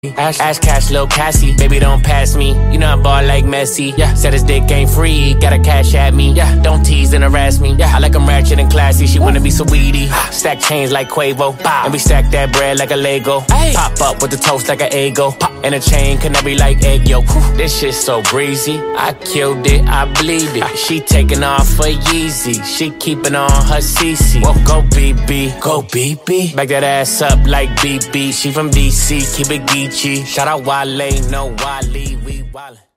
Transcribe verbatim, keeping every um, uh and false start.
Ash, Ash Cash, Lil Cassie, baby don't pass me. You know I ball like Messi. Yeah, said his dick ain't free, gotta cash at me. Yeah, don't tease and harass me. Yeah, I like him ratchet and classy. She wanna be so weedy. Stack chains like Quavo, and we stack that bread like a Lego. Ay. Pop up with the toast like an Eggo. Pop. And a chain can never be like egg yolk. This shit so breezy. I killed it, I bleed it. She taking off for Yeezy. She keeping on her C C. Well, go B B, go B B. Back that ass up like B B. She from D C, keep it Geechee. Shout out Wale, no Wale, we wildin'.